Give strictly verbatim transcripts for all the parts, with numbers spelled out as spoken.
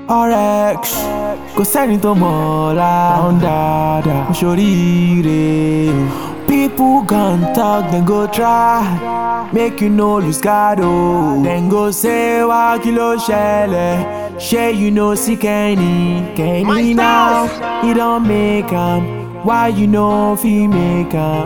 Orex, kò sẹ́ni tó mọ̀ ọ́la dáadáa, mo ṣoríire. People gon' talk, then go try, make you no lose guard, oh. Then go say, wá kí ló ṣẹlẹ̀, ṣé you know see Kenny, Kenny now, he don't make am, why you know fi make am,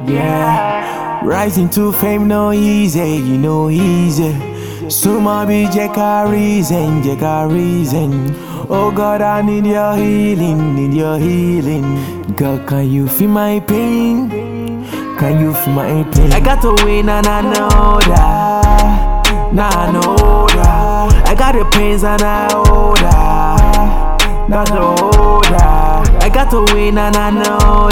yeah. Rising to fame no easy, you know easy. Suma be Jeka reason, Jeka reason. Oh God, I need your healing, need your healing. God, can you feel my pain? Can you feel my pain? I got to win and I know that. Nah, I know that. I got the pains and I know that. Nah, I know that. I got to win and I know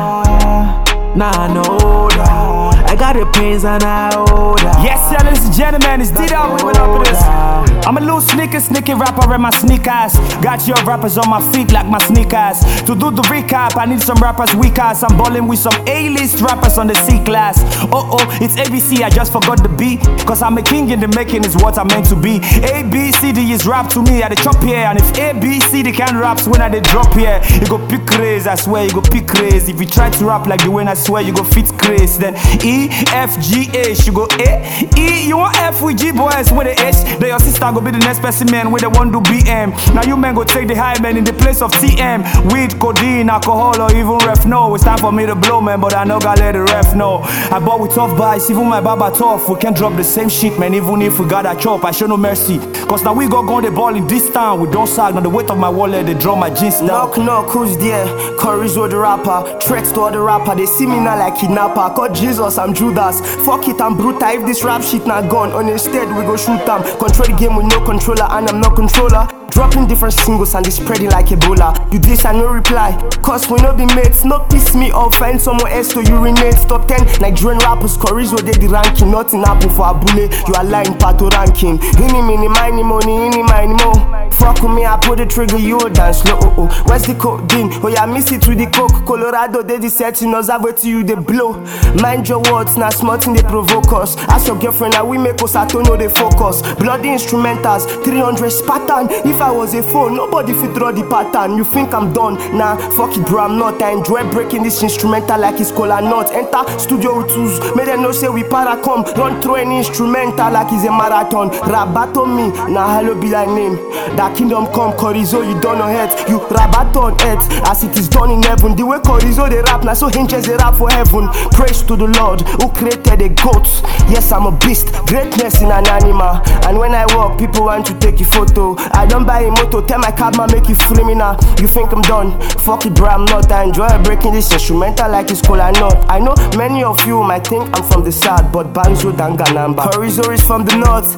that. Nah, I know that. I got the pains and I know that. Yes, sir, ladies and gentlemen, it's D-Dog, we went up with this. I'm a little sneaky, sneaky rapper in my sneakers. Got your rappers on my feet like my sneakers. To do the recap, I need some rappers weak ass. I'm balling with some A-list rappers on the C-class. Oh oh, it's A B C, I just forgot the B. Cause I'm a king in the making is what I'm meant to be. A, B, C, D is rap to me at the chop here. And if A, B, C, D can raps when I they drop here, you go pick craze, I swear you go pick craze. If you try to rap like the way I swear you go fit craze. Then E, F, G, H, you go A, E, you want F with G boys with the H. Then your sister go be the next specimen with the one do B M. Now you men go take the high man in the place of T M. Weed, codeine, alcohol, or even ref. No, it's time for me to blow, man, but I know gotta let the ref know. I bought with tough buys, even my baba tough. We can't drop the same shit, man, even if we got a chop. I show no mercy. Cause now we go go the ball in this town. We don't sag, now the weight of my wallet, they draw my jeans down. Knock, knock, who's there? Chorizo the rapper, threats to all the rapper. They see me now like kidnapper. Call Jesus, I'm Judas. Fuck it, I'm brutal. If this rap shit not gone, on instead we go shoot them. Control the game with no controller, and I'm no controller. Dropping different singles and they spreading like Ebola. You this and no reply, cause we no be mates. No piss me off, find someone else to urinate. Top ten Nigerian rappers, Chorizo they the ranking. Nothing happen for Abule, you are lying pato ranking. Any mini mini money, any mini mo. Fuck with me, I pull the trigger, you dance slow. Oh oh, where's the codeine? Oh yeah, miss it with the coke. Colorado they the setting us, I wait till you they blow. Mind your words, now smart they provoke us. Ask your girlfriend, now we make us I don't know they focus. Bloody instrumentals, three hundred Spartan. If I was a phone, nobody fit draw the pattern. You think I'm done? Nah, fuck it bro, I'm not. I enjoy breaking this instrumental like it's cola nut. Enter studio with tools, make them know say we para come. Run through any instrumental like it's a marathon. Rabato me, nah hello be thy name. That kingdom come, Chorizo, you done on earth. You rabat on earth, as it is done in heaven. The way Chorizo they rap, now so hinges they rap for heaven. Praise to the Lord, who created a goat. Yes, I'm a beast, greatness in an animal. And when I walk, people want to take a photo. I don't buy a moto, tell my cabman make you free me now. You think I'm done? Fuck it bro, I'm not. I enjoy breaking this instrumental like it's cola nut. I know many of you might think I'm from the south, but Banjo Danganamba. Chorizo is from the north.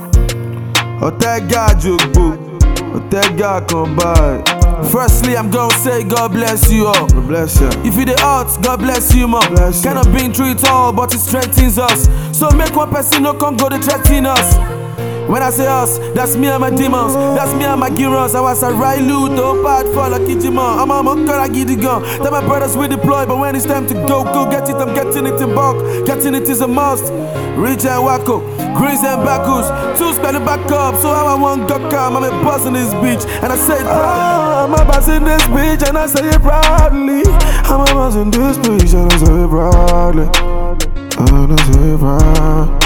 Otega Jogbo, Otega come by. Firstly, I'm gonna say God bless you all. God bless you. If you the odds, God bless you more. Bless you. Cannot been through it all, but it strengthens us. So make one person no come go to threaten us. When I say us, that's me and my demons. That's me and my heroes. I was a right loot, no bad for a Kijima. I'm a monkey, I get the gun. Tell my brothers we deploy, but when it's time to go, go get it. I'm getting it in bulk. Getting it is a must. Rich and Wacko, Greens and Bacchus. Two spell back up, so how I want go come. I'm a boss in this bitch, and I say it proudly. I'm a boss in this bitch, and I say it proudly. I'm a boss in this bitch, and I say it proudly. And I say it proudly.